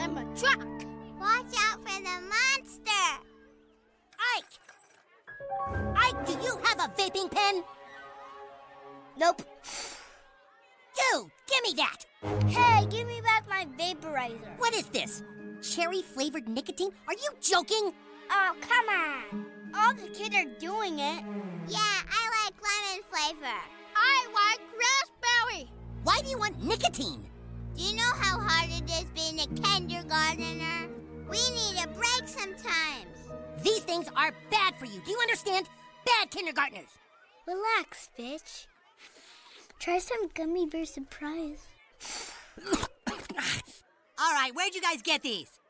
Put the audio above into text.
I'm a truck. Watch out for the monster. Ike! Ike, do you have a vaping pen? Nope. Dude, give me that! Hey, give me back my vaporizer. What is this? Cherry-flavored nicotine? Are you joking? Oh, come on. All the kids are doing it. Yeah, I like lemon flavor. I like raspberry. Why do you want nicotine? Do you know how hard it is being a kindergartner? We need a break sometimes. These things are bad for you. Do you understand? Bad kindergartners. Relax, bitch. Try some gummy bear surprise. All right, where'd you guys get these?